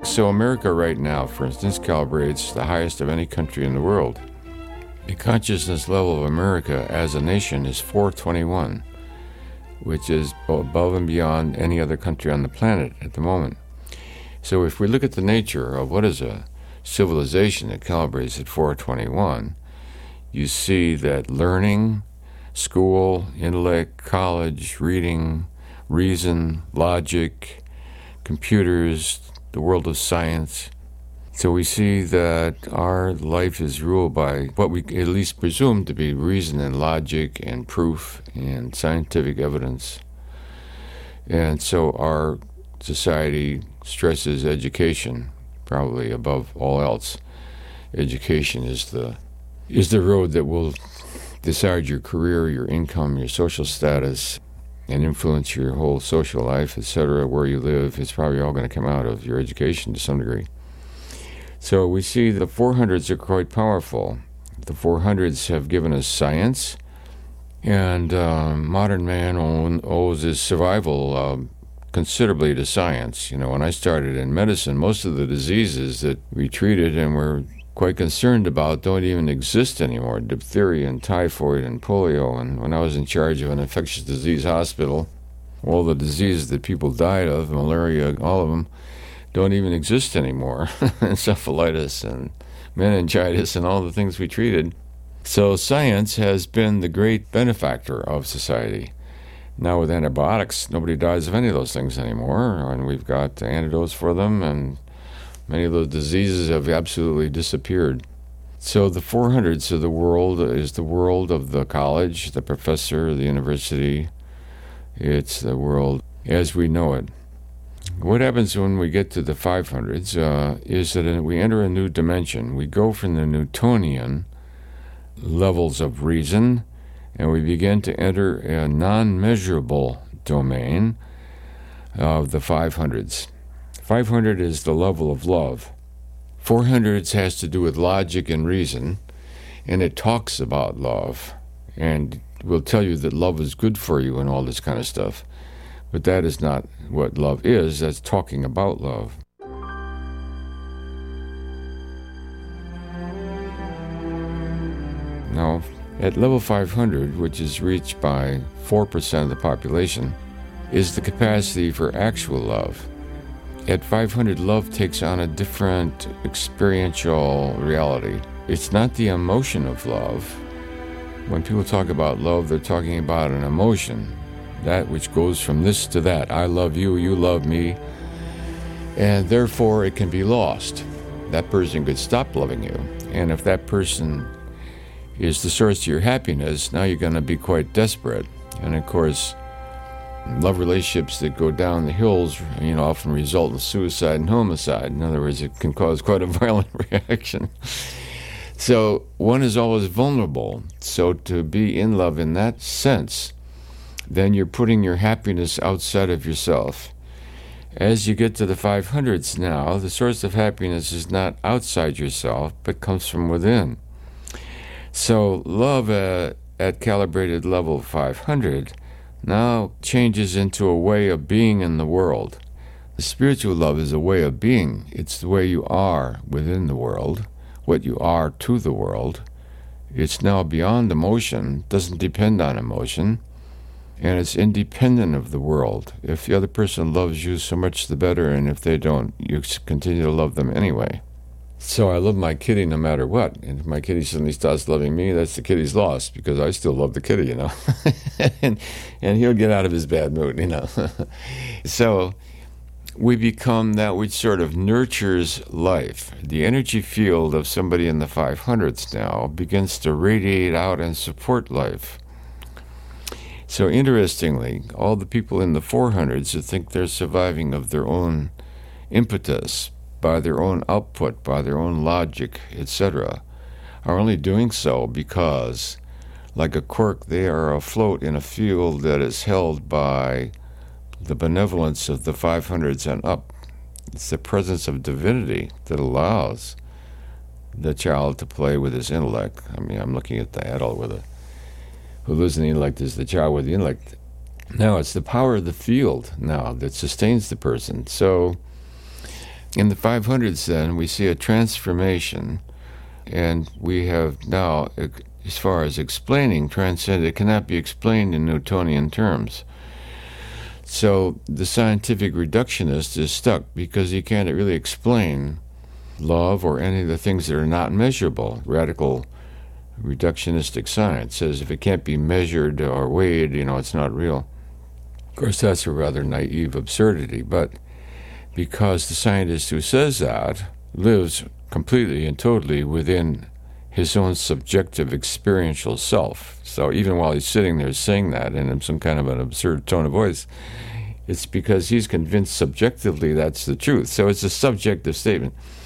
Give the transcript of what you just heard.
So America right now, for instance, calibrates the highest of any country in the world. The consciousness level of America as a nation is 421, which is above and beyond any other country on the planet at the moment. So if we look at the nature of what is a civilization that calibrates at 421, you see that learning, school, intellect, college, reading, reason, logic, computers, the world of science. So we see that our life is ruled by what we at least presume to be reason and logic and proof and scientific evidence. And so our society stresses education, probably above all else. Education is the road that will decide your career, your income, your social status, and influence your whole social life, etc., where you live. It's probably all going to come out of your education to some degree. So we see the 400s are quite powerful. The 400s have given us science, and modern man owes his survival considerably to science. You know, when I started in medicine, most of the diseases that we treated and were quite concerned about don't even exist anymore. Diphtheria and typhoid and polio. And when I was in charge of an infectious disease hospital, all the diseases that people died of, malaria, all of them, don't even exist anymore. Encephalitis and meningitis and all the things we treated. So science has been the great benefactor of society. Now with antibiotics, nobody dies of any of those things anymore, and we've got antidotes for them, and many of those diseases have absolutely disappeared. So the 400s of the world is the world of the college, the professor, the university. It's the world as we know it. What happens when we get to the 500s is that we enter a new dimension. We go from the Newtonian levels of reason, and we begin to enter a non-measurable domain of the 500s. 500 is the level of love. 400s has to do with logic and reason, and it talks about love, and will tell you that love is good for you and all this kind of stuff. But that is not what love is. That's talking about love. Now, at level 500, which is reached by 4% of the population, is the capacity for actual love. At 500, love takes on a different experiential reality. It's not the emotion of love. When people talk about love, they're talking about an emotion, that which goes from this to that. I love you, you love me, and therefore it can be lost. That person could stop loving you, and if that person is the source of your happiness, now you're going to be quite desperate. And of course, love relationships that go down the hills, often result in suicide and homicide. In other words, it can cause quite a violent reaction. So one is always vulnerable. So to be in love in that sense, then you're putting your happiness outside of yourself. As you get to the 500s now, the source of happiness is not outside yourself, but comes from within. So love at calibrated level 500 now changes into a way of being in the world. The spiritual love is a way of being. It's the way you are within the world, what you are to the world. It's now beyond emotion, doesn't depend on emotion, and it's independent of the world. If the other person loves you, so much the better, and if they don't, you continue to love them anyway. So I love my kitty no matter what. And if my kitty suddenly starts loving me, that's the kitty's loss, because I still love the kitty, and he'll get out of his bad mood, So we become that which sort of nurtures life. The energy field of somebody in the 500s now begins to radiate out and support life. So interestingly, all the people in the 400s who think they're surviving of their own impetus, by their own output, by their own logic, etc., are only doing so because, like a cork, they are afloat in a field that is held by the benevolence of the 500s and up. It's the presence of divinity that allows the child to play with his intellect. I'm looking at the adult who lives in the intellect is the child with the intellect. Now, it's the power of the field now that sustains the person. So In the 500s, then, we see a transformation, and we have now, as far as explaining transcendence, it cannot be explained in Newtonian terms. So the scientific reductionist is stuck because he can't really explain love or any of the things that are not measurable. Radical reductionistic science says if it can't be measured or weighed, it's not real. Of course, that's a rather naive absurdity, but because the scientist who says that lives completely and totally within his own subjective experiential self. So even while he's sitting there saying that in some kind of an absurd tone of voice, it's because he's convinced subjectively that's the truth. So it's a subjective statement.